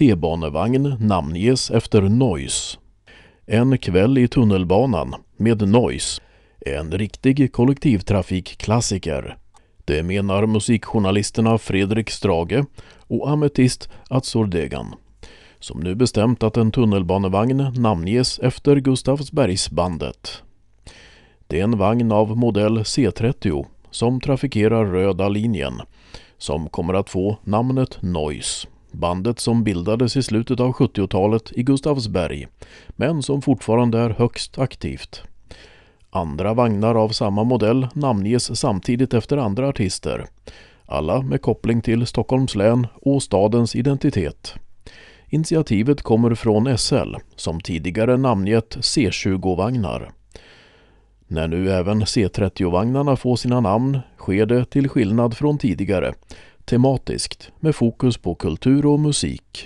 T-banevagn namnges efter Noise. En kväll i tunnelbanan med Noise är en riktig kollektivtrafikklassiker. Det menar musikjournalisterna Fredrik Strage och Ametist Azordegan, som nu bestämt att en tunnelbanevagn namnges efter Gustavsbergsbandet. Det är en vagn av modell C30 som trafikerar Röda linjen, som kommer att få namnet Noise. Bandet som bildades i slutet av 70-talet i Gustavsberg, men som fortfarande är högst aktivt. Andra vagnar av samma modell namnges samtidigt efter andra artister, alla med koppling till Stockholms län och stadens identitet. Initiativet kommer från SL, som tidigare namngett C20-vagnar. När nu även C30-vagnarna får sina namn sker det till skillnad från tidigare, tematiskt med fokus på kultur och musik.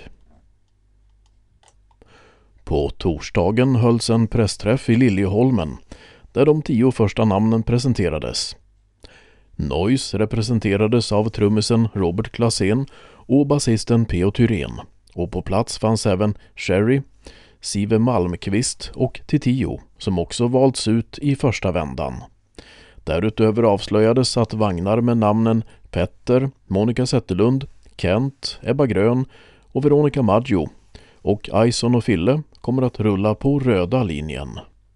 På torsdagen hölls en pressträff i Liljeholmen där de 10 första namnen presenterades. Noise representerades av trummisen Robert Klasen och basisten P.O. Thyrén, och på plats fanns även Sherry, Sive Malmqvist och Titio, som också valts ut i första vändan. Därutöver avslöjades att vagnar med namnen Petter, Monica Zetterlund, Kent, Ebba Grön och Veronica Maggio och Ison och Fille kommer att rulla på Röda linjen.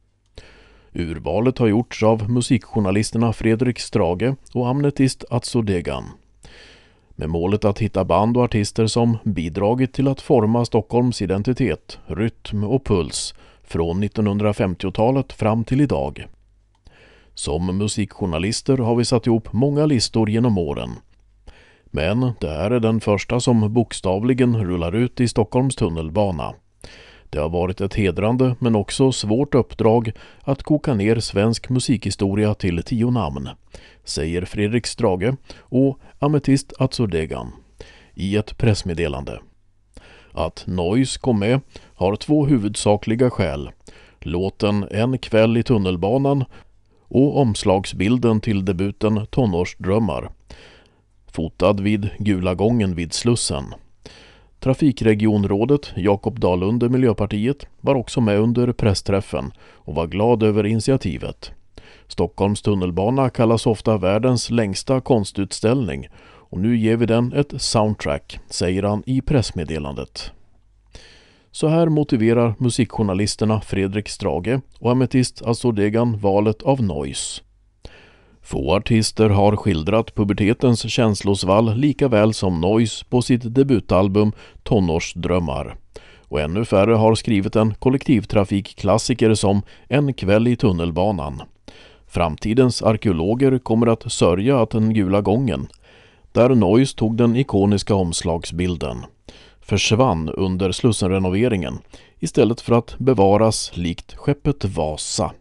Urvalet har gjorts av musikjournalisterna Fredrik Strage och Ametist Azordegan, med målet att hitta band och artister som bidragit till att forma Stockholms identitet, rytm och puls från 1950-talet fram till idag. Som musikjournalister har vi satt ihop många listor genom åren. Men det här är den första som bokstavligen rullar ut i Stockholms tunnelbana. Det har varit ett hedrande men också svårt uppdrag att koka ner svensk musikhistoria till 10 namn, säger Fredrik Strage och Ametist Azordegan i ett pressmeddelande. Att Noise kom med har 2 huvudsakliga skäl: låten En kväll i tunnelbanan och omslagsbilden till debuten Tonårsdrömmar, fotad vid Gula gången vid Slussen. Trafikregionrådet Jakob Dalunde, Miljöpartiet, var också med under pressträffen och var glad över initiativet. Stockholms tunnelbana kallas ofta världens längsta konstutställning och nu ger vi den ett soundtrack, säger han i pressmeddelandet. Så här motiverar musikjournalisterna Fredrik Strage och Ametist Azordegan valet av Noise. Få artister har skildrat pubertetens känslosvall lika väl som Noise på sitt debutalbum Tonårsdrömmar. Och ännu färre har skrivit en kollektivtrafikklassiker som En kväll i tunnelbanan. Framtidens arkeologer kommer att sörja att den Gula gången, där Noise tog den ikoniska omslagsbilden, försvann under Slussenrenoveringen istället för att bevaras likt skeppet Vasa.